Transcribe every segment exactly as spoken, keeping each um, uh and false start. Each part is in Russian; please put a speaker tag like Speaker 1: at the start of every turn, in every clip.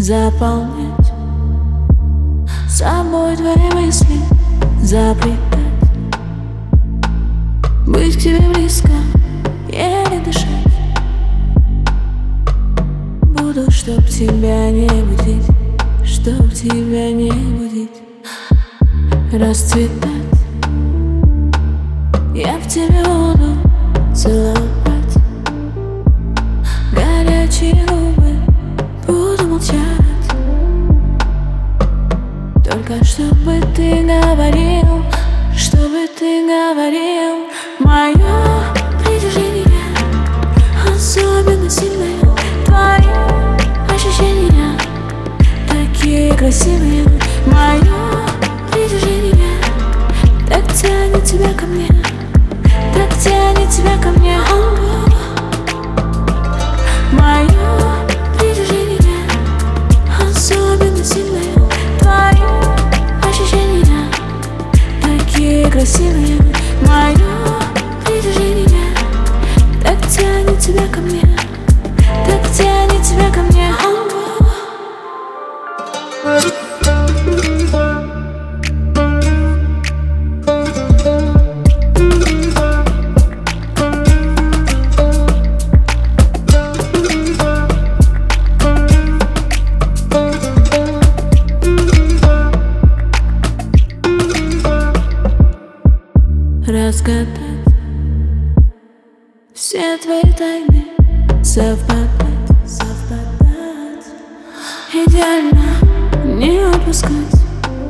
Speaker 1: заполнять собой твои мысли, заплетать, быть к тебе близко, еле дышать. Буду, чтоб тебя не будить, чтоб тебя не будить, расцветать. Я в тебе буду целовать, горячие губы буду молчать. Только чтобы ты говорил, чтобы ты говорил. Мое притяжение особенно сильное, твои ощущения такие красивые. Мое притяжение так тянет тебя ко мне, так тянет тебя ко мне. Мое притяжение особенно сильное, твои ощущения такие красивые. Мое притяжение так тянет тебя ко мне, так тянет тебя ко мне. Разгадать все твои тайны, совпадать, совпадать, идеально не упускать,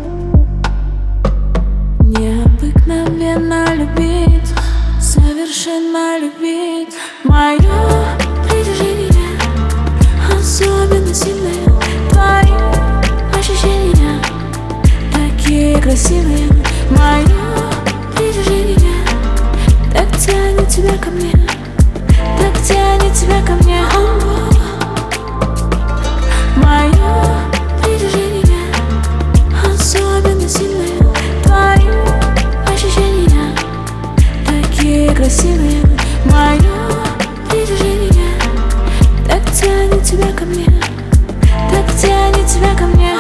Speaker 1: необыкновенно любить, совершенно любить. Мое притяжение особенно сильное, твои ощущения такие красивые. Мое притяжение так тянет тебя ко мне, так тянет тебя ко мне. Мое притяжение особенно сильное, твои ощущения такие красивые. Мое притяжение так тянет тебя ко мне, так тянет тебя ко мне.